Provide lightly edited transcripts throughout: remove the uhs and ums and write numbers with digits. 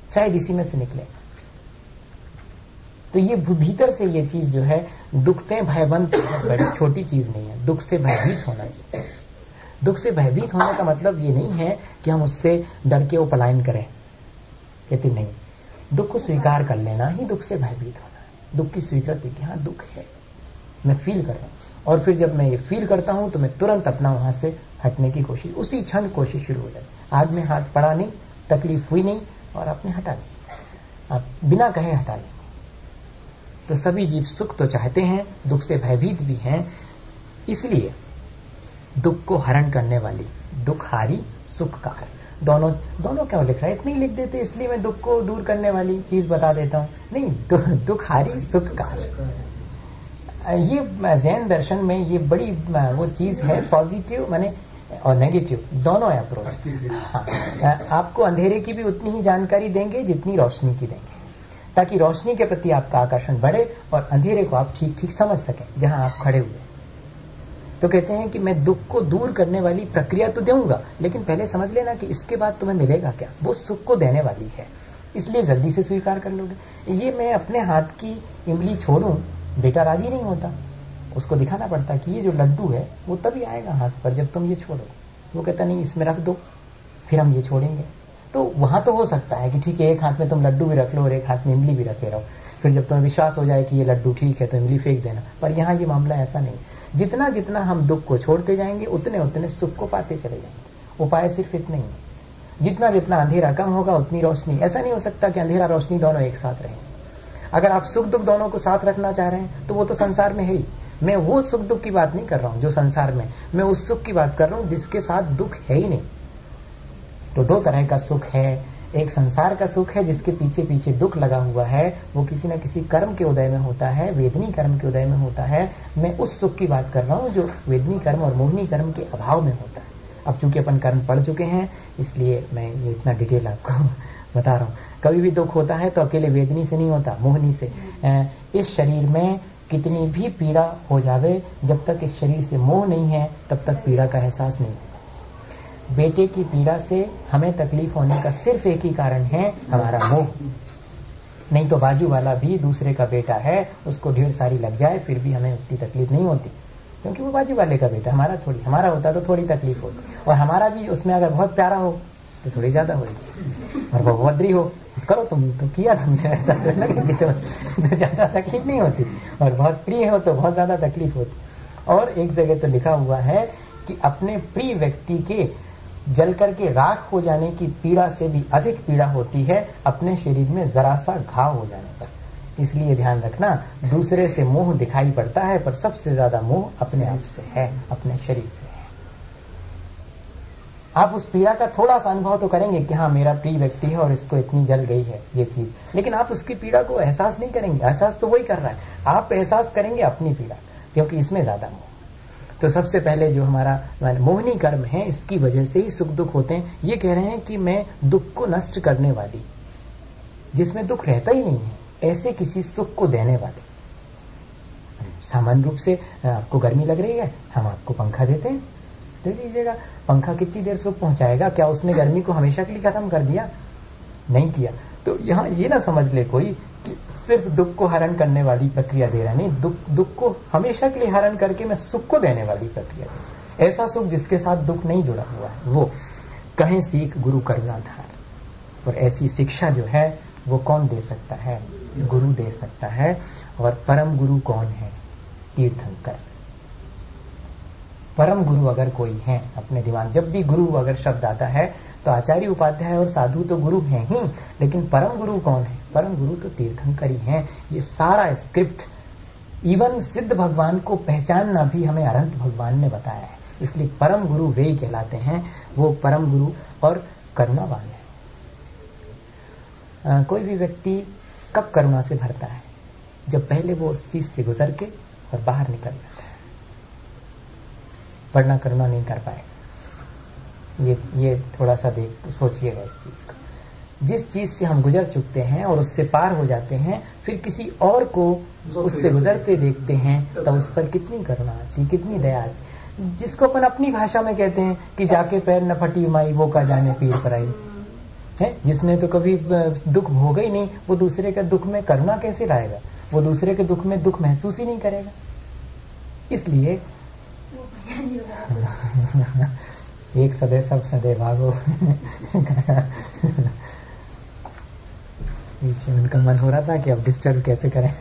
शायद इसी में से निकले। तो ये भीतर से ये चीज जो है, दुखते भयबंत बड़ी छोटी चीज नहीं है, दुख से भयभीत होना चाहिए। दुख से भयभीत होने का मतलब ये नहीं है कि हम उससे डर के वो पलायन करें, कहते नहीं, दुख को स्वीकार कर लेना ही दुख से भयभीत होना है। दुख की स्वीकृति कि हाँ दुख है, मैं फील कर रहा हूं, और फिर जब मैं ये फील करता हूं तो मैं तुरंत अपना वहां से हटने की कोशिश, उसी क्षण कोशिश शुरू हो जाती। आग में हाथ पड़ा नहीं, तकलीफ हुई नहीं, और आपने हटा लिया, आप बिना कहे हटा लें। तो सभी जीव सुख तो चाहते हैं, दुख से भयभीत भी हैं, इसलिए दुख को हरण करने वाली, दुखहारी सुखकार, दोनों क्यों लिख रहा है, इतनी लिख देते, इसलिए मैं दुख को दूर करने वाली चीज बता देता हूं। नहीं, दुखहारी सुखकार, ये जैन दर्शन में ये बड़ी वो चीज है, पॉजिटिव माने और नेगेटिव दोनों है अप्रोच। हाँ, आपको अंधेरे की भी उतनी ही जानकारी देंगे जितनी रोशनी की देंगे, ताकि रोशनी के प्रति आपका आकर्षण बढ़े और अंधेरे को आप ठीक ठीक समझ सकें जहां आप खड़े हुए। तो कहते हैं कि मैं दुख को दूर करने वाली प्रक्रिया तो दूंगा, लेकिन पहले समझ लेना कि इसके बाद तुम्हें मिलेगा क्या, वो सुख को देने वाली है, इसलिए जल्दी से स्वीकार कर लोगे। ये मैं अपने हाथ की इमली छोड़ूं, बेटा राजी नहीं होता, उसको दिखाना पड़ता कि ये जो लड्डू है वो तभी आएगा हाथ पर जब तुम ये छोड़ो। वो कहता नहीं, इसमें रख दो, फिर हम ये छोड़ेंगे। तो वहां तो हो सकता है कि ठीक है, एक हाथ में तुम लड्डू भी रख लो और एक हाथ में इमली भी रखे रहो, फिर जब तुम्हें विश्वास हो जाए कि ये लड्डू ठीक है तो इमली फेंक देना। पर यहाँ ये मामला ऐसा नहीं, जितना जितना हम दुख को छोड़ते जाएंगे उतने उतने सुख को पाते चले जाएंगे। उपाय सिर्फ इतना ही है, जितना जितना अंधेरा कम होगा उतनी रोशनी। ऐसा नहीं हो सकता कि अंधेरा रोशनी दोनों एक साथ रहें। अगर आप सुख दुख दोनों को साथ रखना चाह रहे हैं तो वो तो संसार में है ही। मैं वो सुख दुख की बात नहीं कर रहा हूं जो संसार में, मैं उस सुख की बात कर रहा हूं जिसके साथ दुख है ही नहीं। तो दो तरह का सुख है, एक संसार का सुख है जिसके पीछे पीछे दुख लगा हुआ है, वो किसी न किसी कर्म के उदय में होता है, वेदनी कर्म के उदय में होता है। मैं उस सुख की बात कर रहा हूं जो वेदनी कर्म और मोहनी कर्म के अभाव में होता है। अब चूंकि अपन कर्म पढ़ चुके हैं इसलिए मैं ये इतना डिटेल आपको बता रहा हूं। कभी भी दुख होता है तो अकेले वेदनी से नहीं होता, मोहनी से। इस शरीर में कितनी भी पीड़ा हो जावे, जब तक इस शरीर से मोह नहीं है तब तक पीड़ा का एहसास नहीं। बेटे की पीड़ा से हमें तकलीफ होने का सिर्फ एक ही कारण है, हमारा मोह। नहीं तो बाजू वाला भी दूसरे का बेटा है, उसको ढेर सारी लग जाए फिर भी हमें उतनी तकलीफ नहीं होती, क्योंकि वो बाजू वाले का बेटा, हमारा थोड़ी। हमारा होता तो थोड़ी तकलीफ होती, और हमारा भी उसमें अगर बहुत प्यारा हो तो थोड़ी ज्यादा होगी, और वो बद्री हो, करो तुम तो किया तुमने, ऐसा तो लगेगी तो ज्यादा तकलीफ नहीं होती, और बहुत प्रिय हो तो बहुत ज्यादा तकलीफ होती। और एक जगह तो लिखा हुआ है कि अपने प्रिय व्यक्ति के जल करके राख हो जाने की पीड़ा से भी अधिक पीड़ा होती है अपने शरीर में जरा सा घाव हो जाने पर। इसलिए ध्यान रखना, दूसरे से मोह दिखाई पड़ता है पर सबसे ज्यादा मोह अपने आप से है, अपने शरीर से है। आप उस पीड़ा का थोड़ा सा अनुभव तो करेंगे कि हाँ मेरा प्रिय व्यक्ति है और इसको इतनी जल गई है ये चीज, लेकिन आप उसकी पीड़ा को एहसास नहीं करेंगे। एहसास तो वही कर रहा है, आप एहसास करेंगे अपनी पीड़ा, क्योंकि इसमें ज्यादा मोह। तो सबसे पहले जो हमारा मोहनी कर्म है, इसकी वजह से ही सुख दुख होते हैं। ये कह रहे हैं कि मैं दुख को नष्ट करने वाली, जिसमें दुख रहता ही नहीं है, ऐसे किसी सुख को देने वाली। सामान्य रूप से आपको गर्मी लग रही है, हम आपको पंखा देते हैं, दे लीजिएगा। पंखा कितनी देर सुख पहुंचाएगा? क्या उसने गर्मी को हमेशा के लिए खत्म कर दिया? नहीं किया। तो यहाँ ये ना समझ ले कोई कि सिर्फ दुख को हरण करने वाली प्रक्रिया दे रहा है, नहीं, दुख को हमेशा के लिए हरण करके मैं सुख को देने वाली प्रक्रिया दे, ऐसा सुख जिसके साथ दुख नहीं जुड़ा हुआ है। वो कहें सीख गुरु करुणाधार, और ऐसी शिक्षा जो है वो कौन दे सकता है? गुरु दे सकता है। और परम गुरु कौन है? तीर्थंकर। परम गुरु अगर कोई है अपने दिमाग, जब भी गुरु अगर शब्द आता है तो आचार्य उपाध्याय और साधु तो गुरु हैं ही, लेकिन परम गुरु कौन है? परम गुरु तो तीर्थंकर ही हैं। ये सारा स्क्रिप्ट, इवन सिद्ध भगवान को पहचानना भी हमें अनंत भगवान ने बताया है। इसलिए परम गुरु वे ही कहलाते हैं, वो परम गुरु और करुणावान है। कोई भी व्यक्ति कब करुणा से भरता है? जब पहले वो उस चीज से गुजर के और बाहर निकल जाता है, वरना करुणा नहीं कर पाएगा। ये थोड़ा सा सोचिएगा इस चीज को। जिस चीज से हम गुजर चुकते हैं और उससे पार हो जाते हैं, फिर किसी और को उससे गुजरते देखते हैं, तब उस पर कितनी करुणा आती, कितनी दया आती। जिसको अपन अपनी भाषा में कहते हैं कि जाके पैर न फटी माई वो का जाने पीर पर आई। है। जिसने तो कभी दुख भोगा ही नहीं, वो दूसरे के दुख में करुणा कैसे लाएगा? वो दूसरे के दुख में दुख महसूस ही नहीं करेगा। इसलिए एक सदे सब सदे भागो। बीच में उनका मन हो रहा था कि अब डिस्टर्ब कैसे करें।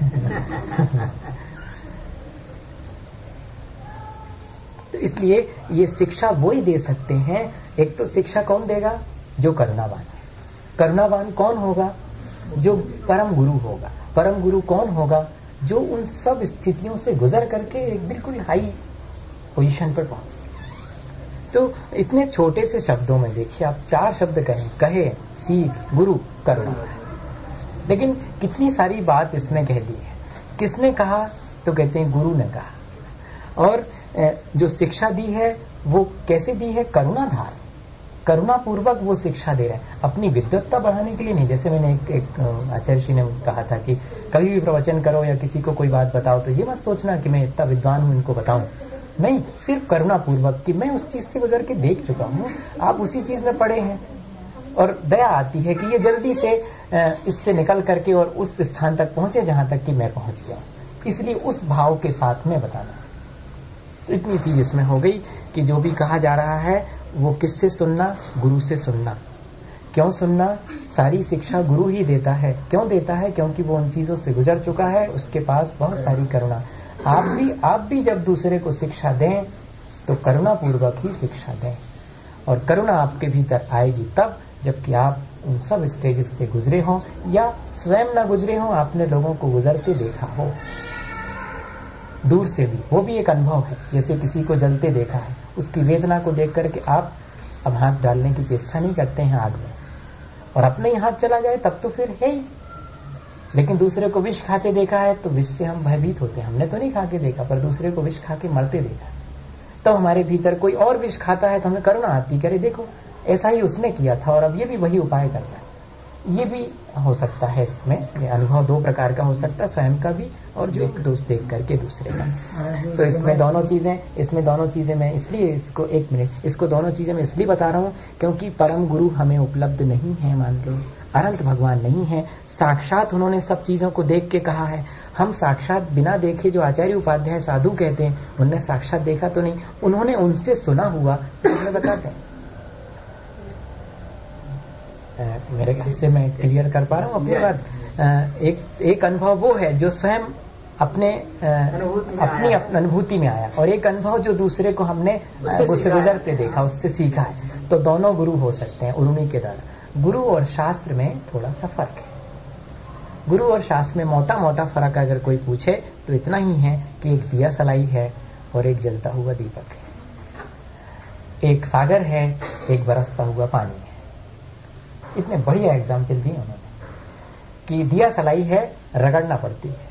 तो इसलिए ये शिक्षा वो ही दे सकते हैं। एक तो शिक्षा कौन देगा? जो करुणावान है। करुणावान कौन होगा? जो परम गुरु होगा। परम गुरु कौन होगा? जो उन सब स्थितियों से गुजर करके एक बिल्कुल हाई पोजीशन पर पहुंचे। तो इतने छोटे से शब्दों में देखिए, आप 4 शब्द कहें, कहे, सीख, गुरु, करुणा, लेकिन कितनी सारी बात इसमें कह दी है। किसने कहा? तो कहते हैं गुरु ने कहा। और जो शिक्षा दी है वो कैसे दी है? करुणाधार, करुणा पूर्वक वो शिक्षा दे रहे हैं, अपनी विद्वत्ता बढ़ाने के लिए नहीं। जैसे मैंने एक आचार्य जी ने कहा था कि कभी भी प्रवचन करो या किसी को कोई बात बताओ तो ये मत सोचना कि मैं इतना विद्वान हूं, इनको बताऊं। नहीं, सिर्फ करुणा पूर्वक कि मैं उस चीज से गुजर के देख चुका हूं, आप उसी चीज में पड़े हैं, और दया आती है कि ये जल्दी से इससे निकल करके और उस स्थान तक पहुंचे जहां तक कि मैं पहुंच गया। इसलिए उस भाव के साथ में बताना। तो इतनी चीज इसमें हो गई कि जो भी कहा जा रहा है वो किससे सुनना? गुरु से सुनना। क्यों सुनना? सारी शिक्षा गुरु ही देता है। क्यों देता है? क्योंकि वो उन चीजों से गुजर चुका है, उसके पास बहुत सारी करुणा। आप भी जब दूसरे को शिक्षा दें तो करुणा पूर्वक ही शिक्षा दें, और करुणा आपके भीतर आएगी तब जबकि आप उन सब स्टेजेस से गुजरे हों, या स्वयं ना गुजरे हों, आपने लोगों को गुजरते देखा हो दूर से भी, वो भी एक अनुभव है। जैसे किसी को जलते देखा है, उसकी वेदना को देख करके आप अब हाथ डालने की चेष्टा नहीं करते हैं आग में, और अपने ही हाथ चला जाए तब तो फिर है ही। लेकिन दूसरे को विष खाते देखा है तो विष से हम भयभीत होते हैं। हमने तो नहीं खा के देखा, पर दूसरे को विष खा के मरते देखा, तो हमारे भीतर कोई और विष खाता है तो हमें करुणा आती, करे देखो ऐसा ही उसने किया था और अब ये भी वही उपाय कर रहा है। ये भी हो सकता है। इसमें ये अनुभव 2 प्रकार का हो सकता है, स्वयं का भी और जो एक दोस्त देख करके दूसरे का। तो इसमें दोनों चीजें मैं इसलिए इसको दोनों चीजें मैं इसलिए बता रहा हूँ क्योंकि परम गुरु हमें उपलब्ध नहीं है। मान लो अनंत भगवान नहीं है, साक्षात उन्होंने सब चीजों को देख के कहा है। हम साक्षात बिना देखे, जो आचार्य उपाध्याय साधु कहते हैं, उन्होंने साक्षात देखा तो नहीं, उन्होंने उनसे सुना हुआ तो बताते हैं। मेरे ख्याल से मैं क्लियर कर पा रहा हूँ अपनी बात। एक अनुभव वो है जो स्वयं अपनी अनुभूति में आया, और एक अनुभव जो दूसरे को हमने उससे गुजरते देखा, उससे सीखा है। तो दोनों गुरु हो सकते हैं उर्मी के द्वारा। गुरु और शास्त्र में थोड़ा सा फर्क है। गुरु और शास्त्र में मोटा फर्क अगर कोई पूछे तो इतना ही है कि एक दिया सलाई है और एक जलता हुआ दीपक है, एक सागर है, एक बरसता हुआ पानी है। इतने बढ़िया एग्जाम्पल दिए उन्होंने कि दिया सलाई है, रगड़ना पड़ती है,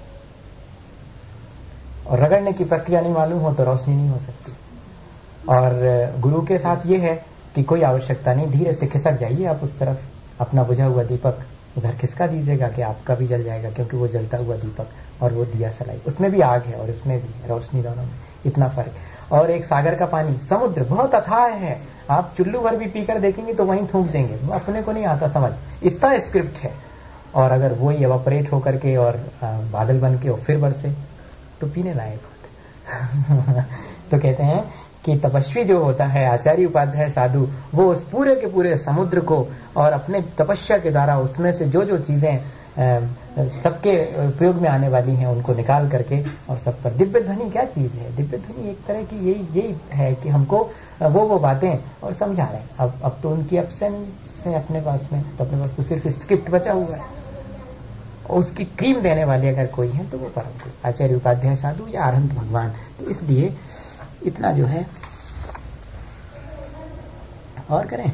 और रगड़ने की प्रक्रिया नहीं मालूम हो तो रोशनी नहीं हो सकती। और गुरु के साथ ये है कि कोई आवश्यकता नहीं, धीरे से खिसक जाइए आप उस तरफ, अपना बुझा हुआ दीपक उधर खिसका दीजिएगा कि आपका भी जल जाएगा, क्योंकि वो जलता हुआ दीपक और वो दिया सलाई, उसमें भी आग है और इसमें भी रोशनी, दोनों में इतना फर्क। और एक सागर का पानी, समुद्र बहुत अथाह है, आप चुल्लू भर भी पीकर देखेंगे तो वहीं थूक देंगे, वो अपने को नहीं आता समझ, इतना स्क्रिप्ट है। और अगर वो एवापोरेट होकर के और बादल बन के और फिर बरसे तो पीने लायक होता। तो कहते हैं कि तपस्वी जो होता है, आचार्य उपाध्याय साधु, वो उस पूरे के पूरे समुद्र को और अपने तपस्या के द्वारा उसमें से जो जो चीजें सबके उपयोग में आने वाली हैं उनको निकाल करके, और सब पर दिव्य ध्वनि क्या चीज है? दिव्य ध्वनि एक तरह की यही है कि हमको वो बातें और समझा रहे हैं। अब तो उनकी एब्सेंस है अपने पास में, तो अपने पास तो सिर्फ स्क्रिप्ट बचा हुआ है। उसकी क्रीम देने वाले अगर कोई है तो वो परम गुरु आचार्य उपाध्याय साधु या अनंत भगवान। तो इसलिए इतना जो है, और करें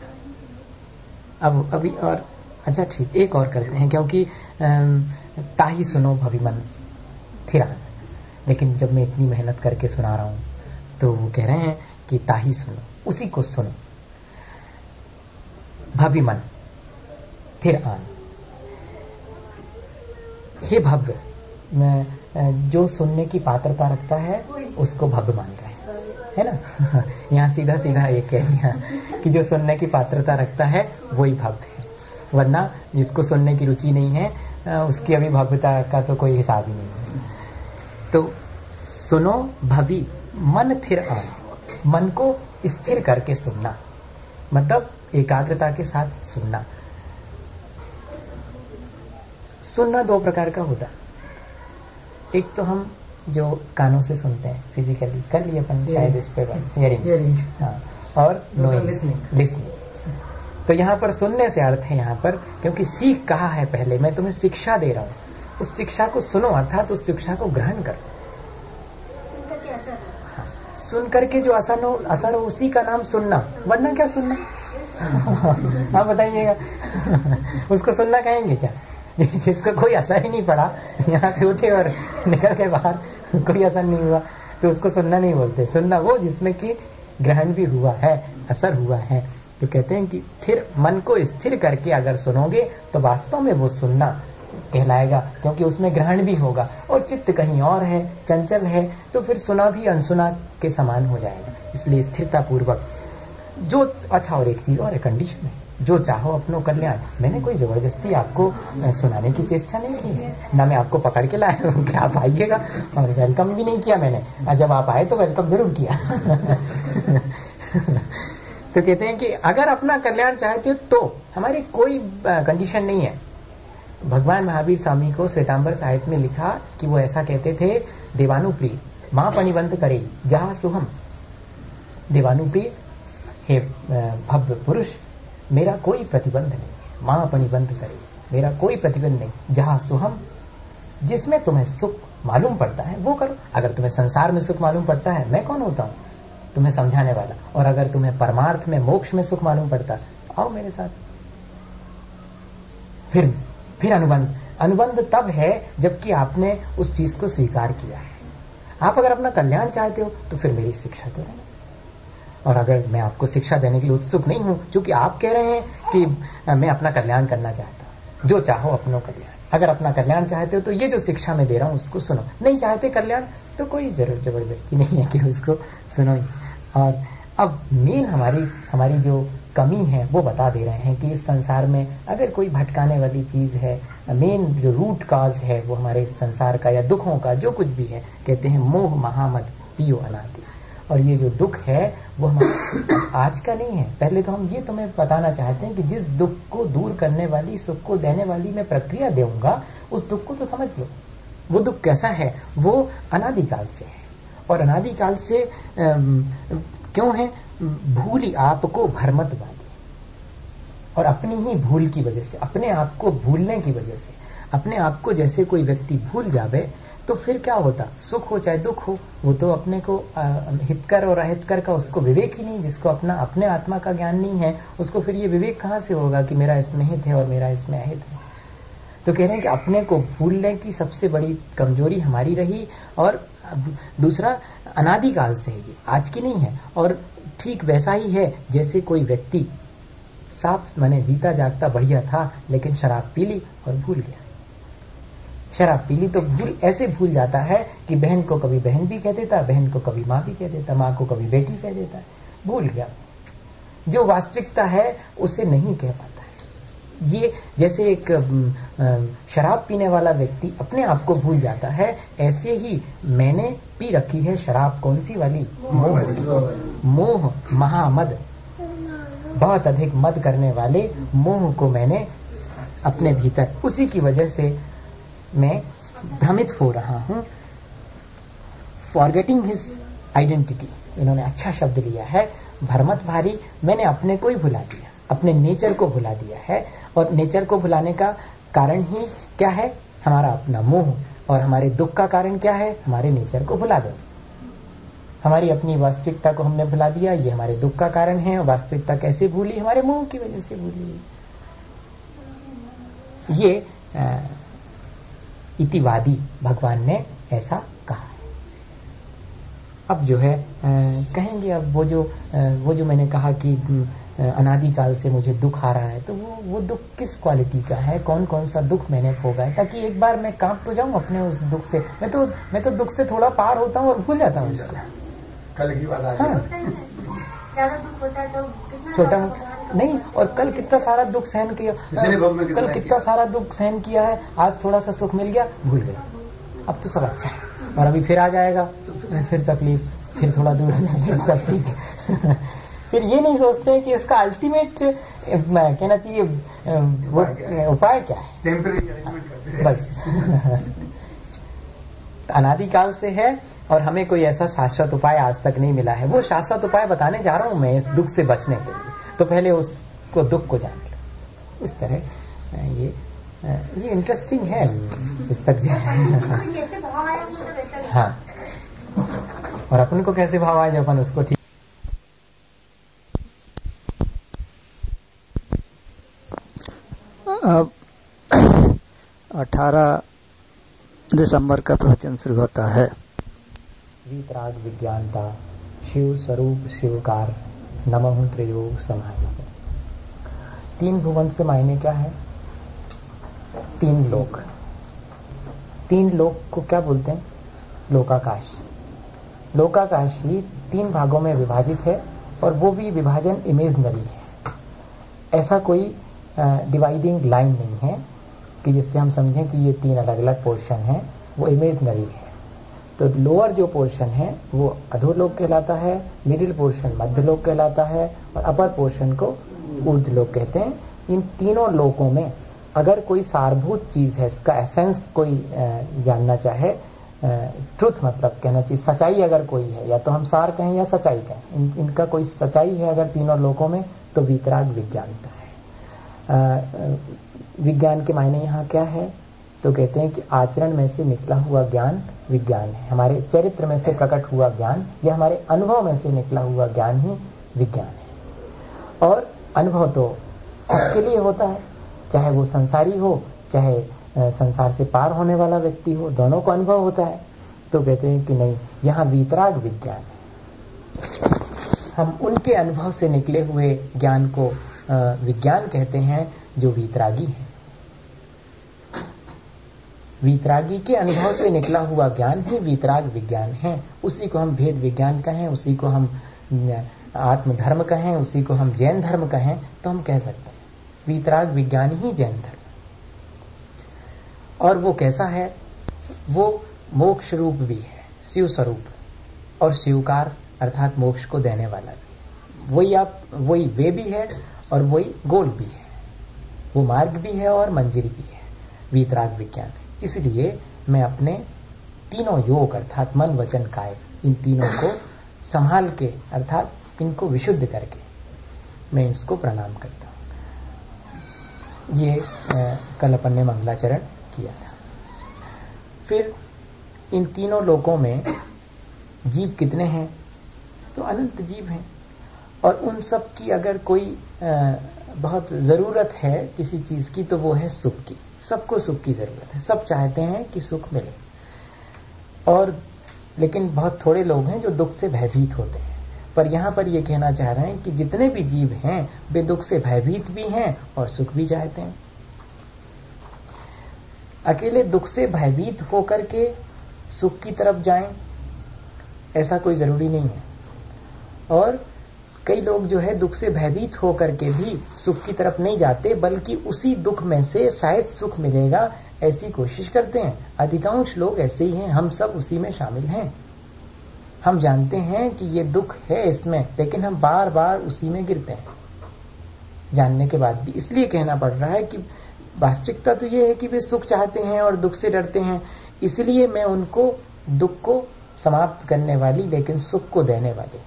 अब अभी, और अच्छा ठीक, एक और करते हैं, क्योंकि ताही सुनो भविमन थिरा। लेकिन जब मैं इतनी मेहनत करके सुना रहा हूं तो वो कह रहे हैं कि ताही सुनो, उसी को सुनो, भविमन फिर आन। हे भव्य, जो सुनने की पात्रता रखता है उसको भव्य मान रहे हैं, है ना। यहाँ सीधा सीधा ये कह दिया कि जो सुनने की पात्रता रखता है वही भव्य है। वरना जिसको सुनने की रुचि नहीं है उसकी अभिभावकता का तो कोई हिसाब ही नहीं है। तो सुनो भवी मन थिर आए, मन को स्थिर करके सुनना, मतलब एकाग्रता के साथ सुनना। सुनना दो प्रकार का होता, एक तो हम जो कानों से सुनते हैं फिजिकली, कर लिए अपन शायद इस पे बात, हियरिंग, हाँ, और लिसनिंग। तो यहाँ पर सुनने से अर्थ है यहाँ पर, क्योंकि सीख कहा है पहले, मैं तुम्हें शिक्षा दे रहा हूँ, उस शिक्षा को सुनो, अर्थात उस शिक्षा को ग्रहण करो। सुन करके जो असर हो उसी का नाम सुनना, वरना क्या सुनना? आप बताइएगा। उसको सुनना कहेंगे क्या? जिसको कोई असर ही नहीं पड़ा, यहाँ से उठे और निकल के बाहर कोई असर नहीं हुआ, तो उसको सुनना नहीं बोलते। सुनना वो जिसमें कि ग्रहण भी हुआ है, असर हुआ है। तो कहते हैं कि फिर मन को स्थिर करके अगर सुनोगे तो वास्तव में वो सुनना कहलाएगा, क्योंकि उसमें ग्रहण भी होगा। और चित्त कहीं और है, चंचल है, तो फिर सुना भी अनसुना के समान हो जाएगा। इसलिए स्थिरता पूर्वक जो, अच्छा, और एक चीज और है, कंडीशन है, जो चाहो अपनो कल्याण। मैंने कोई जबरदस्ती आपको सुनाने की चेष्टा नहीं की है, ना मैं आपको पकड़ के लाया हूं कि आप आइएगा, और वेलकम भी नहीं किया मैंने। जब आप आए तो वेलकम जरूर किया। तो कहते हैं कि अगर अपना कल्याण चाहते हो तो हमारी कोई कंडीशन नहीं है। भगवान महावीर स्वामी को श्वेतांबर साहित्य में लिखा कि वो ऐसा कहते थे, देवानुप्रिय मां पणिबंध करे जहां सुहम। देवानुप्रिय, हे भव्य पुरुष, मेरा कोई प्रतिबंध नहीं, मां पणिबंध करे, मेरा कोई प्रतिबंध नहीं, जहां सुहम, जिसमें तुम्हें सुख मालूम पड़ता है वो करो। अगर तुम्हें संसार में सुख मालूम पड़ता है, मैं कौन होता हूं तुम्हें समझाने वाला, और अगर तुम्हें परमार्थ में, मोक्ष में सुख मालूम पड़ता है, आओ मेरे साथ। फिर अनुबंध तब है जबकि आपने उस चीज को स्वीकार किया है। आप अगर अपना कल्याण चाहते हो तो फिर मेरी शिक्षा तो है, और अगर मैं आपको शिक्षा देने के लिए उत्सुक नहीं हूं, क्योंकि आप कह रहे हैं कि मैं अपना कल्याण करना चाहता हूं, जो चाहो अपनो कल्याण। अगर अपना कल्याण चाहते हो तो ये जो शिक्षा मैं दे रहा हूं उसको सुनो, नहीं चाहते कल्याण तो कोई जबरदस्ती नहीं है कि उसको सुनो ही। और अब मेन हमारी जो कमी है वो बता दे रहे हैं कि इस संसार में अगर कोई भटकाने वाली चीज है, मेन जो रूट काज है वो हमारे संसार का या दुखों का जो कुछ भी है, कहते हैं मोह महामद पियो अनादि। और ये जो दुख है वो हमारे आज का नहीं है, पहले तो हम ये तुम्हें बताना चाहते हैं कि जिस दुख को दूर करने वाली, सुख को देने वाली मैं प्रक्रिया दूंगा, उस दुख को तो समझ लो। वो दुख कैसा है? वो अनादिकाल से है, और अनादिकाल से क्यों है? भूली आपको भ्रमतवादी, और अपनी ही भूल की वजह से, अपने आप को भूलने की वजह से, अपने आप को जैसे कोई व्यक्ति भूल जावे तो फिर क्या होता? सुख हो चाहे दुख हो, वो तो अपने को हितकर और अहितकर का उसको विवेक ही नहीं। जिसको अपने आत्मा का ज्ञान नहीं है, उसको फिर ये विवेक कहां से होगा कि मेरा इसमें हित है और मेरा इसमें अहित है? तो कह रहे हैं कि अपने को भूलने की सबसे बड़ी कमजोरी हमारी रही, और दूसरा अनादिकाल से है, ये आज की नहीं है। और ठीक वैसा ही है जैसे कोई व्यक्ति साफ माने जीता जागता बढ़िया था, लेकिन शराब पी ली और भूल गया। शराब पी ली तो ऐसे भूल जाता है कि बहन को कभी बहन भी कह देता, बहन को कभी माँ भी कह देता, माँ को कभी बेटी कह देता है, भूल गया। जो वास्तविकता है उसे नहीं कह पाता है। ये जैसे एक शराब पीने वाला व्यक्ति अपने आप को भूल जाता है, ऐसे ही मैंने पी रखी है शराब, कौन सी वाली? मोह महामद, बहुत अधिक मद करने वाले मोह को मैंने अपने भीतर, उसी की वजह से मैं भ्रमित हो रहा हूं। फॉरगेटिंग हिज आइडेंटिटी, इन्होंने अच्छा शब्द लिया है, भ्रमत भारी। मैंने अपने को ही भुला दिया, अपने नेचर को भुला दिया है। और नेचर को भुलाने का कारण ही क्या है? हमारा अपना मोह। और हमारे दुख का कारण क्या है? हमारे नेचर को भुला दो। हमारी अपनी वास्तविकता को हमने भुला दिया, ये हमारे दुख का कारण है। और वास्तविकता कैसे भूली? हमारे मोह की वजह से भूली। ये इतिवादी भगवान ने ऐसा कहा है। अब जो है कहेंगे, अब वो जो मैंने कहा कि अनादिकाल से मुझे दुख आ रहा है, तो वो दुख किस क्वालिटी का है? कौन कौन सा दुख मैंने भोगा है, ताकि एक बार मैं कांप तो जाऊं अपने उस दुख से। मैं तो दुख से थोड़ा पार होता हूं और भूल जाता हूं उसको। कल की बात आ हाँ, ज्यादा दुख होता है तो कितना छोटा नहीं, और कल कितना सारा दुख सहन किया, कल कितना सारा दुख सहन किया है, आज थोड़ा सा सुख मिल गया, भूल गया, अब तो सब अच्छा है, और अभी फिर आ जाएगा, फिर तकलीफ, फिर थोड़ा दूर सब ठीक है। फिर ये नहीं सोचते हैं कि इसका अल्टीमेट कहना चाहिए वो उपाय क्या है। बस अनादिकाल से है और हमें कोई ऐसा शाश्वत उपाय आज तक नहीं मिला है। वो शाश्वत उपाय बताने जा रहा हूं मैं इस दुख से बचने के लिए, तो पहले उसको दुख को जान लो। इस तरह ये इंटरेस्टिंग है पुस्तक जो कैसे भाव आया तो वैसा। हाँ, और अपन को कैसे भाव आए जब अपन उसको ठीक। अब 18 दिसंबर का प्रवचन शुरू होता है। वीतराग विज्ञानता, शिव स्वरूप शिवकार, नमः त्रियोग समाहित। 3 भुवन से मायने क्या है? 3 लोक। 3 लोक को क्या बोलते हैं? लोकाकाश। लोकाकाश ही 3 भागों में विभाजित है और वो भी विभाजन इमेजनरी है। ऐसा कोई डिवाइडिंग लाइन नहीं है कि जिससे हम समझें कि ये 3 अलग अलग पोर्शन हैं, वो इमेजनरी है। तो लोअर जो पोर्शन है वो अधोलोक कहलाता है, मिडिल पोर्शन मध्यलोक कहलाता है और अपर पोर्शन को ऊर्ध्वलोक कहते हैं। इन तीनों लोकों में अगर कोई सारभूत चीज है, इसका एसेंस कोई जानना चाहे, ट्रुथ मतलब कहना चाहिए, सच्चाई अगर कोई है, या तो हम सार कहें या सच्चाई कहें, इनका कोई सच्चाई है अगर तीनों लोकों में, तो वीतराग विज्ञानता है। विज्ञान के मायने यहाँ क्या है? तो कहते हैं कि आचरण में से निकला हुआ ज्ञान विज्ञान है। हमारे चरित्र में से प्रकट हुआ ज्ञान या हमारे अनुभव में से निकला हुआ ज्ञान ही विज्ञान है। और अनुभव तो सबके लिए होता है, चाहे वो संसारी हो चाहे संसार से पार होने वाला व्यक्ति हो, दोनों को अनुभव होता है। तो कहते हैं कि नहीं, यहाँ वीतराग विज्ञान है। हम उनके अनुभव से निकले हुए ज्ञान को विज्ञान कहते हैं जो वीतरागी है। वीतरागी के अनुभव से निकला हुआ ज्ञान ही वीतराग विज्ञान है। उसी को हम भेद विज्ञान कहें, उसी को हम आत्मधर्म कहें, उसी को हम जैन धर्म कहें, तो हम कह सकते हैं वीतराग विज्ञान ही जैन धर्म। और वो कैसा है? वो मोक्ष रूप भी है, शिव स्वरूप और शिवकार अर्थात मोक्ष को देने वाला भी। वही वे भी है और वही गोल भी है, वो मार्ग भी है और मंजिल भी है, वीतराग विज्ञान। इसलिए मैं अपने तीनों योग अर्थात मन वचन काय, इन तीनों को संभाल के अर्थात इनको विशुद्ध करके मैं इसको प्रणाम करता हूं। ये कल अपन ने मंगलाचरण किया था। फिर इन तीनों लोकों में जीव कितने हैं? तो अनंत जीव हैं, और उन सब की अगर कोई बहुत जरूरत है किसी चीज की, तो वो है सुख की। सबको सुख की जरूरत है, सब चाहते हैं कि सुख मिले, और लेकिन बहुत थोड़े लोग हैं जो दुख से भयभीत होते हैं। पर यहां पर ये कहना चाह रहे हैं कि जितने भी जीव हैं वे दुख से भयभीत भी हैं और सुख भी चाहते हैं। अकेले दुख से भयभीत होकर के सुख की तरफ जाएं ऐसा कोई जरूरी नहीं है, और कई लोग जो है दुख से भयभीत होकर के भी सुख की तरफ नहीं जाते, बल्कि उसी दुख में से शायद सुख मिलेगा ऐसी कोशिश करते हैं। अधिकांश लोग ऐसे ही हैं, हम सब उसी में शामिल हैं। हम जानते हैं कि ये दुख है इसमें, लेकिन हम बार बार उसी में गिरते हैं जानने के बाद भी। इसलिए कहना पड़ रहा है कि वास्तविकता तो ये है कि वे सुख चाहते हैं और दुख से डरते हैं, इसलिए मैं उनको दुख को समाप्त करने वाली लेकिन सुख को देने वाली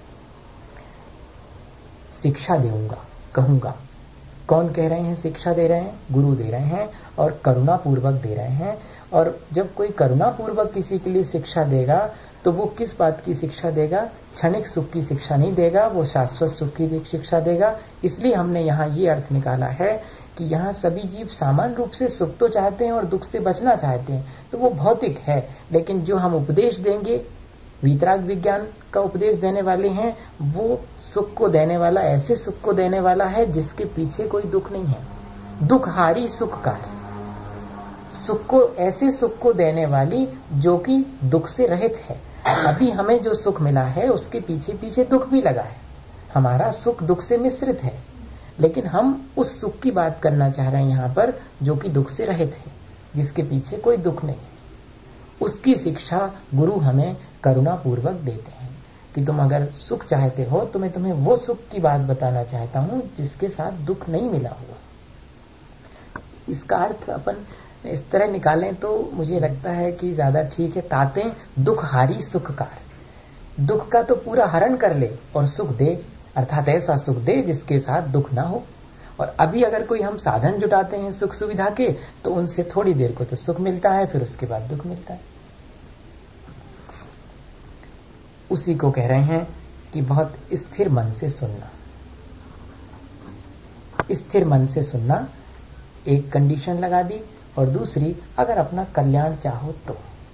शिक्षा दूंगा, कहूंगा। कौन कह रहे हैं शिक्षा दे रहे हैं? गुरु दे रहे हैं, और करुणा पूर्वक दे रहे हैं। और जब कोई करुणा पूर्वक किसी के लिए शिक्षा देगा तो वो किस बात की शिक्षा देगा? क्षणिक सुख की शिक्षा नहीं देगा, वो शाश्वत सुख की शिक्षा देगा। इसलिए हमने यहाँ ये अर्थ निकाला है कि यहाँ सभी जीव समान रूप से सुख तो चाहते हैं और दुख से बचना चाहते हैं, तो वो भौतिक है। लेकिन जो हम उपदेश देंगे, वीतराग विज्ञान का उपदेश देने वाले हैं, वो सुख को देने वाला, ऐसे सुख को देने वाला है जिसके पीछे कोई दुख नहीं है। दुखहारी सुखकार, सुख को, ऐसे सुख को देने वाली जो कि दुख से रहित है। अभी हमें जो सुख मिला है उसके पीछे पीछे दुख भी लगा है। हमारा सुख दुख से मिश्रित है, लेकिन हम उस सुख की बात करना चाह रहे हैं यहाँ पर जो कि दुख से रहित है, जिसके पीछे कोई दुख नहीं है। उसकी शिक्षा गुरु हमें करुणा पूर्वक देते हैं कि तुम अगर सुख चाहते हो तो मैं तुम्हें वो सुख की बात बताना चाहता हूं जिसके साथ दुख नहीं मिला हुआ। इसका अर्थ अपन इस तरह निकालें तो मुझे लगता है कि ज्यादा ठीक है। ताते दुखहारी सुखकार, दुख का तो पूरा हरण कर ले और सुख दे, अर्थात ऐसा सुख दे जिसके साथ दुख ना हो। और अभी अगर कोई हम साधन जुटाते हैं सुख सुविधा के, तो उनसे थोड़ी देर को तो सुख मिलता है, फिर उसके बाद दुख मिलता है। उसी को कह रहे हैं कि बहुत स्थिर मन से सुनना। स्थिर मन से सुनना, एक कंडीशन लगा दी, और दूसरी अगर अपना कल्याण चाहो तो।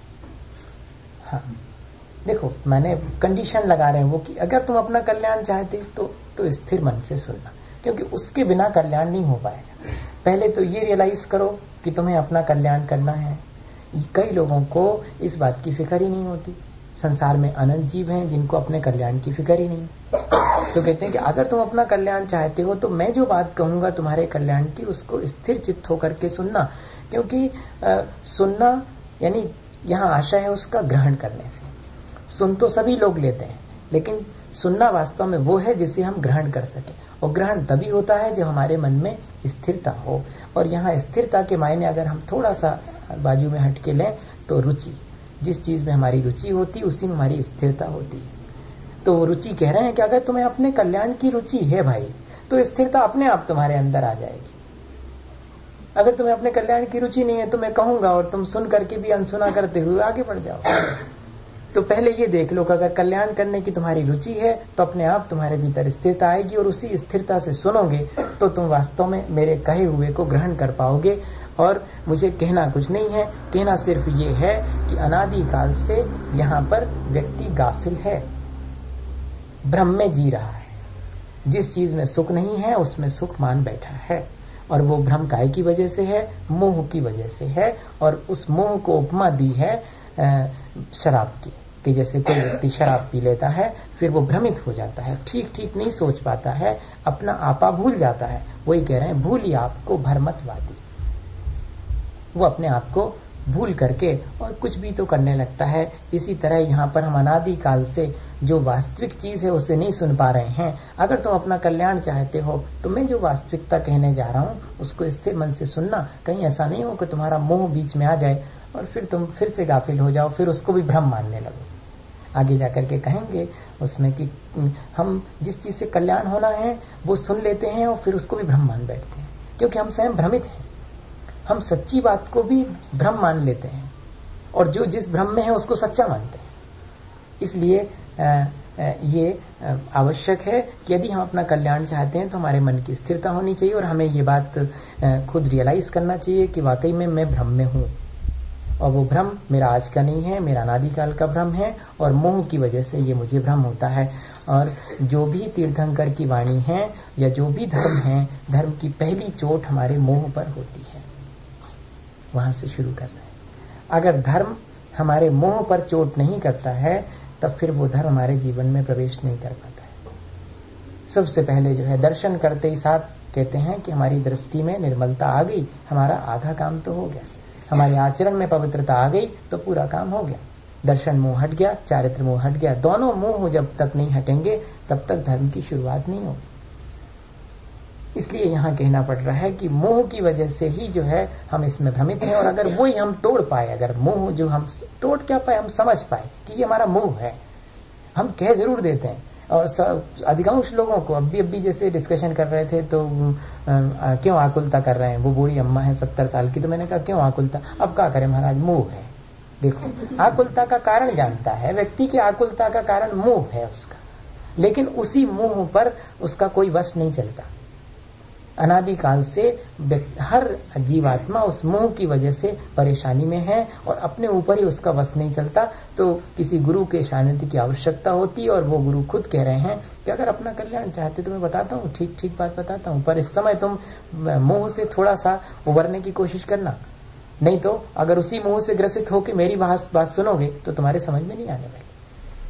हाँ देखो, मैंने कंडीशन लगा रहे हैं वो कि अगर तुम अपना कल्याण चाहते तो स्थिर मन से सुनना, क्योंकि उसके बिना कल्याण नहीं हो पाएगा। पहले तो ये रियलाइज करो कि तुम्हें अपना कल्याण करना है। कई लोगों को इस बात की फिक्र ही नहीं होती। संसार में अनंत जीव हैं जिनको अपने कल्याण की फिक्र ही नहीं। तो कहते हैं कि अगर तुम अपना कल्याण चाहते हो तो मैं जो बात कहूंगा तुम्हारे कल्याण की, उसको स्थिर चित्त होकर के सुनना। क्योंकि सुनना यानी यहाँ आशा है उसका ग्रहण करने से। सुन तो सभी लोग लेते हैं, लेकिन सुनना वास्तव में वो है जिसे हम ग्रहण कर सके। और ग्रहण तभी होता है जब हमारे मन में स्थिरता हो। और यहाँ स्थिरता के मायने अगर हम थोड़ा सा बाजू में हट के लें तो रुचि, जिस चीज में हमारी रुचि होती उसी में हमारी स्थिरता होती है। तो वो रुचि कह रहे हैं कि अगर तुम्हें अपने कल्याण की रुचि है भाई, तो स्थिरता अपने आप तुम्हारे अंदर आ जाएगी। अगर तुम्हें अपने कल्याण की रुचि नहीं है तो मैं कहूंगा और तुम सुन करके भी अनसुना करते हुए आगे बढ़ जाओ। तो पहले ये देख लो कि अगर कल्याण करने की तुम्हारी रुचि है तो अपने आप तुम्हारे भीतर स्थिरता आएगी, और उसी स्थिरता से सुनोगे तो तुम वास्तव में मेरे कहे हुए को ग्रहण कर पाओगे। और मुझे कहना कुछ नहीं है, कहना सिर्फ ये है कि अनादि काल से यहाँ पर व्यक्ति गाफिल है, भ्रम में जी रहा है। जिस चीज में सुख नहीं है उसमें सुख मान बैठा है, और वो भ्रम काय की वजह से है, मोह की वजह से है। और उस मोह को उपमा दी है शराब की, कि जैसे कोई व्यक्ति शराब पी लेता है, फिर वो भ्रमित हो जाता है, ठीक ठीक नहीं सोच पाता है, अपना आपा भूल जाता है। वही कह रहे हैं, भूलिए आपको भरमतवादी। वो अपने आप को भूल करके और कुछ भी तो करने लगता है। इसी तरह यहाँ पर हम अनादि काल से जो वास्तविक चीज है उसे नहीं सुन पा रहे हैं। अगर तुम अपना कल्याण चाहते हो तो मैं जो वास्तविकता कहने जा रहा हूँ उसको स्थिर मन से सुनना। कहीं ऐसा नहीं हो कि तुम्हारा मोह बीच में आ जाए और फिर तुम फिर से गाफिल हो जाओ, फिर उसको भी भ्रम मानने लगो। आगे जाकर के कहेंगे उसमें कि हम जिस चीज से कल्याण होना है वो सुन लेते हैं और फिर उसको भी भ्रम मान बैठते हैं, क्योंकि हम स्वयं भ्रमित हैं। हम सच्ची बात को भी भ्रम मान लेते हैं, और जो जिस भ्रम में है उसको सच्चा मानते हैं। इसलिए ये आवश्यक है कि यदि हम अपना कल्याण चाहते हैं तो हमारे मन की स्थिरता होनी चाहिए, और हमें ये बात खुद रियलाइज करना चाहिए कि वाकई में मैं भ्रम में हूँ, और वो भ्रम मेरा आज का नहीं है, मेरा अनादिकाल का भ्रम है, और मोह की वजह से ये मुझे भ्रम होता है। और जो भी तीर्थंकर की वाणी है या जो भी धर्म है, धर्म की पहली चोट हमारे मोह पर होती है। वहां से शुरू कर रहे हैं। अगर धर्म हमारे मोह पर चोट नहीं करता है तब फिर वो धर्म हमारे जीवन में प्रवेश नहीं कर पाता है। सबसे पहले जो है दर्शन करते ही साथ कहते हैं कि हमारी दृष्टि में निर्मलता आ गई, हमारा आधा काम तो हो गया। हमारे आचरण में पवित्रता आ गई तो पूरा काम हो गया। दर्शन मोह हट गया, चारित्र मोह हट गया। दोनों मोह जब तक नहीं हटेंगे तब तक धर्म की शुरुआत नहीं होगी। इसलिए यहाँ कहना पड़ रहा है कि मोह की वजह से ही जो है हम इसमें भ्रमित हैं, और अगर वही हम तोड़ पाए, अगर मोह जो हम तोड़ क्या पाए, हम समझ पाए कि ये हमारा मोह है। हम कह जरूर देते हैं, और अधिकांश लोगों को अभी जैसे डिस्कशन कर रहे थे तो क्यों आकुलता कर रहे हैं, वो बूढ़ी अम्मा है 70 साल की, तो मैंने कहा क्यों आकुलता, अब क्या करें महाराज, मोह है। देखो, आकुलता का कारण जानता है व्यक्ति की, आकुलता का कारण मोह है उसका, लेकिन उसी मोह पर उसका कोई वश नहीं चलता। अनादिकाल से हर जीवात्मा उस मोह की वजह से परेशानी में है और अपने ऊपर ही उसका वश नहीं चलता। तो किसी गुरु के सानिध्य की आवश्यकता होती है, और वो गुरु खुद कह रहे हैं कि अगर अपना कल्याण चाहते तो मैं बताता हूँ, ठीक ठीक बात बताता हूँ, पर इस समय तुम मोह से थोड़ा सा उबरने की कोशिश करना। नहीं तो अगर उसी मोह से ग्रसित होकर मेरी बात सुनोगे तो तुम्हारे समझ में नहीं आने वाली।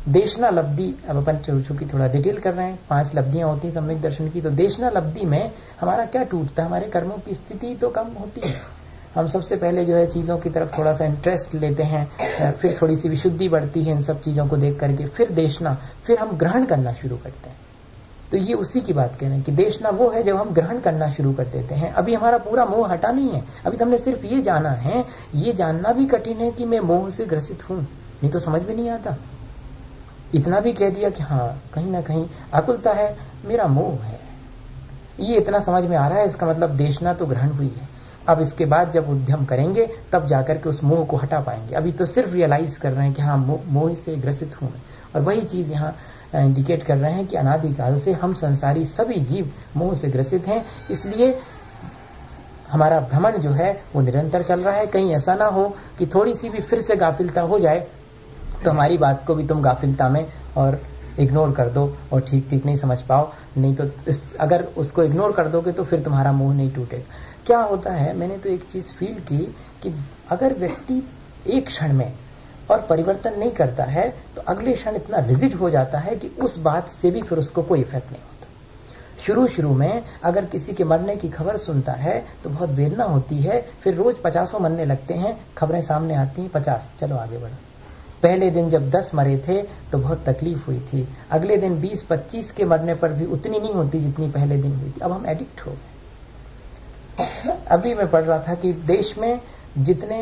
देशना लब्धि, अब अपन चूंकि थोड़ा डिटेल कर रहे हैं, 5 लब्धियां होती हैं सम्यक दर्शन की, तो देशना लब्धि में हमारा क्या टूटता है, हमारे कर्मों की स्थिति तो कम होती है। हम सबसे पहले जो है चीजों की तरफ थोड़ा सा इंटरेस्ट लेते हैं, फिर थोड़ी सी विशुद्धि बढ़ती है इन सब चीजों को देख करके, फिर देशना, फिर हम ग्रहण करना शुरू करते हैं। तो ये उसी की बात कह रहे हैं कि देशना वो है जब हम ग्रहण करना शुरू कर देते हैं। अभी हमारा पूरा मोह हटा नहीं है, अभी तो हमने सिर्फ ये जाना है। ये जानना भी कठिन है कि मैं मोह से ग्रसित हूं, नहीं तो समझ में नहीं आता। इतना भी कह दिया कि हाँ कहीं ना कहीं आकुलता है, मेरा मोह है, ये इतना समझ में आ रहा है, इसका मतलब देशना तो ग्रहण हुई है। अब इसके बाद जब उद्यम करेंगे तब जाकर के उस मोह को हटा पाएंगे। अभी तो सिर्फ रियलाइज कर रहे हैं कि हाँ मोह से ग्रसित हूं मैं। और वही चीज यहाँ इंडिकेट कर रहे हैं कि अनादिकाल से हम संसारी सभी जीव मोह से ग्रसित हैं, इसलिए हमारा भ्रमण जो है वो निरंतर चल रहा है। कहीं ऐसा ना हो कि थोड़ी सी भी फिर से गाफिलता हो जाए तो हमारी बात को भी तुम गाफिलता में और इग्नोर कर दो और ठीक ठीक नहीं समझ पाओ। नहीं तो अगर उसको इग्नोर कर दोगे तो फिर तुम्हारा मोह नहीं टूटेगा। क्या होता है, मैंने तो एक चीज फील की कि अगर व्यक्ति एक क्षण में और परिवर्तन नहीं करता है तो अगले क्षण इतना रिजिड हो जाता है कि उस बात से भी फिर उसको कोई इफेक्ट नहीं होता। शुरू में अगर किसी के मरने की खबर सुनता है तो बहुत वेदना होती है, फिर रोज 50 मरने लगते हैं, खबरें सामने आती हैं 50, चलो आगे बढ़ो। पहले दिन जब 10 मरे थे तो बहुत तकलीफ हुई थी, अगले दिन 20-25 के मरने पर भी उतनी नहीं होती जितनी पहले दिन हुई थी। अब हम एडिक्ट हो गए। अभी मैं पढ़ रहा था कि देश में जितने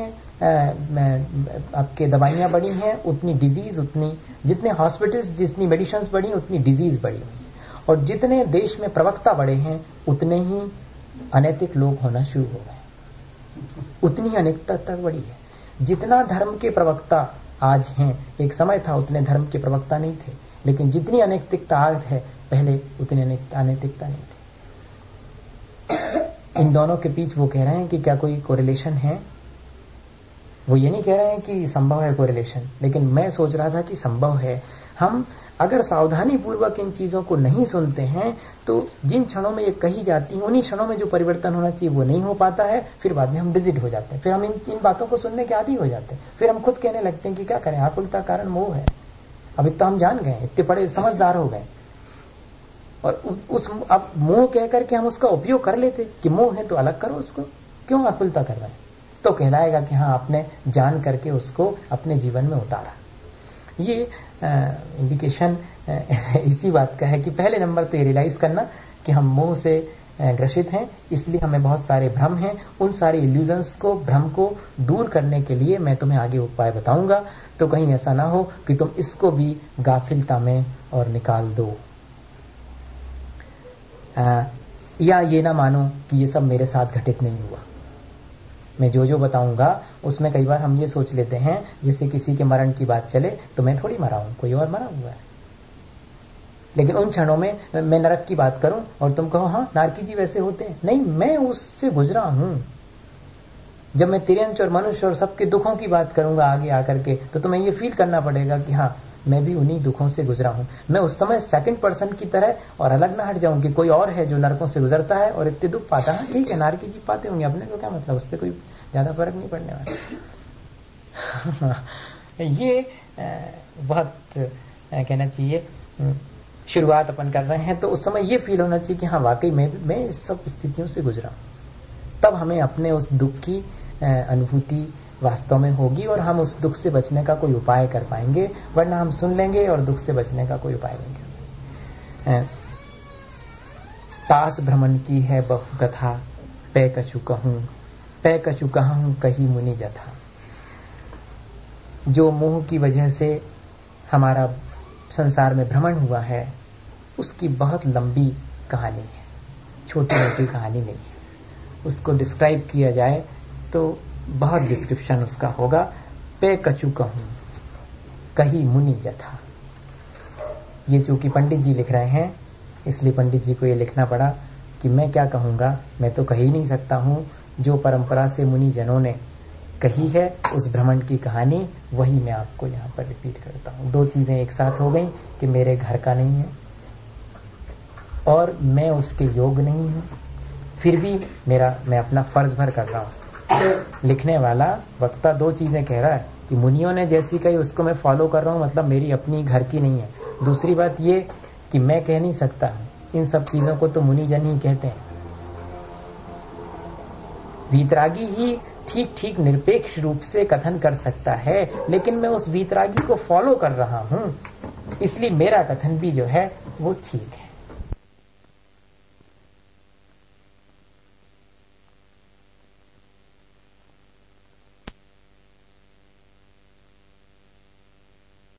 आपके दवाइयां बढ़ी हैं उतनी डिजीज, उतनी जितने हॉस्पिटल्स, जितनी मेडिसिन बढ़ी उतनी डिजीज बढ़ी हुई, और जितने देश में प्रवक्ता बढ़े हैं उतने ही अनैतिक लोग होना शुरू हो गए, उतनी अनेकता तक बढ़ी है। जितना धर्म के प्रवक्ता आज हैं, एक समय था उतने धर्म के प्रवक्ता नहीं थे, लेकिन जितनी अनैतिकता आज है पहले उतनी अनैतिकता नहीं थी। इन दोनों के बीच वो कह रहे हैं कि क्या कोई कोरिलेशन है, वो ये नहीं कह रहे हैं कि संभव है कोरिलेशन, लेकिन मैं सोच रहा था कि संभव है। हम अगर सावधानी पूर्वक इन चीजों को नहीं सुनते हैं तो जिन क्षणों में ये कही जाती हैं उन्हीं क्षणों में जो परिवर्तन होना चाहिए वो नहीं हो पाता है, फिर बाद में हम डिजिट हो जाते हैं, फिर हम इन बातों को सुनने के आदी हो जाते हैं, फिर हम खुद कहने लगते हैं कि क्या करें, आकुलता कारण मोह है। अब इतना हम जान गए, इतने बड़े समझदार हो गए, और उस अब मोह कह करके हम उसका उपयोग कर लेते कि मोह है तो अलग करो उसको, क्यों आकुलता कर रहे हैं, तो कहलाएगा कि हाँ आपने जान करके उसको अपने जीवन में उतारा। ये इंडिकेशन इसी बात का है कि पहले नंबर तो ये रियलाइज करना कि हम मोह से ग्रसित हैं, इसलिए हमें बहुत सारे भ्रम हैं। उन सारे इल्यूजन्स को, भ्रम को दूर करने के लिए मैं तुम्हें आगे उपाय बताऊंगा, तो कहीं ऐसा ना हो कि तुम इसको भी गाफिलता में और निकाल दो, या ये ना मानो कि ये सब मेरे साथ घटित नहीं हुआ। मैं जो जो बताऊंगा उसमें कई बार हम ये सोच लेते हैं जैसे किसी के मरण की बात चले तो मैं थोड़ी मरा हूं, कोई और मरा हुआ है। लेकिन उन क्षणों में मैं नरक की बात करूं और तुम कहो हाँ नारकी जी वैसे होते हैं, नहीं, मैं उससे गुजरा हूं। जब मैं तिर्यंच और मनुष्य और सबके दुखों की बात करूंगा आगे आकर के, तो तुम्हें ये फील करना पड़ेगा कि हाँ मैं भी उन्हीं दुखों से गुजरा हूं। मैं उस समय सेकंड पर्सन की तरह और अलग ना हट जाऊं कि कोई और है जो नरकों से गुजरता है और इतने दुख पाता है। ठीक है, नारकी जी पाते होंगे, अपने को क्या मतलब, उससे कोई ज्यादा फर्क नहीं पड़ने वाला। ये बहुत कहना चाहिए शुरुआत अपन कर रहे हैं, तो उस समय ये फील होना चाहिए कि हाँ वाकई मैं इस सब स्थितियों से गुजरा हूं। तब हमें अपने उस दुख की अनुभूति वास्तव में होगी और हम उस दुख से बचने का कोई उपाय कर पाएंगे, वरना हम सुन लेंगे और दुख से बचने का कोई उपाय नहीं करेंगे। तास भ्रमण की है बहु कथा, पै कछु कहूं कही मुनि जथा। जो मोह की वजह से हमारा संसार में भ्रमण हुआ है उसकी बहुत लंबी कहानी है, छोटी मोटी कहानी नहीं है। उसको डिस्क्राइब किया जाए तो बहुत डिस्क्रिप्शन उसका होगा। पे कछु कहूं कही मुनि जथा। ये चूंकि पंडित जी लिख रहे हैं इसलिए पंडित जी को ये लिखना पड़ा कि मैं क्या कहूंगा, मैं तो कह ही नहीं सकता हूं। जो परंपरा से मुनि जनों ने कही है उस भ्रमण की कहानी, वही मैं आपको यहाँ पर रिपीट करता हूँ। दो चीजें एक साथ हो गई कि मेरे घर का नहीं है और मैं उसके योग नहीं हूं, फिर भी मैं अपना फर्ज भर कर रहा हूं। लिखने वाला वक्ता दो चीजें कह रहा है, कि मुनियों ने जैसी कही उसको मैं फॉलो कर रहा हूं, मतलब मेरी अपनी घर की नहीं है। दूसरी बात ये कि मैं कह नहीं सकता, इन सब चीजों को तो मुनिजन ही कहते हैं। वीतरागी ही ठीक ठीक निरपेक्ष रूप से कथन कर सकता है, लेकिन मैं उस वीतरागी को फॉलो कर रहा हूं, इसलिए मेरा कथन भी जो है वो ठीक है।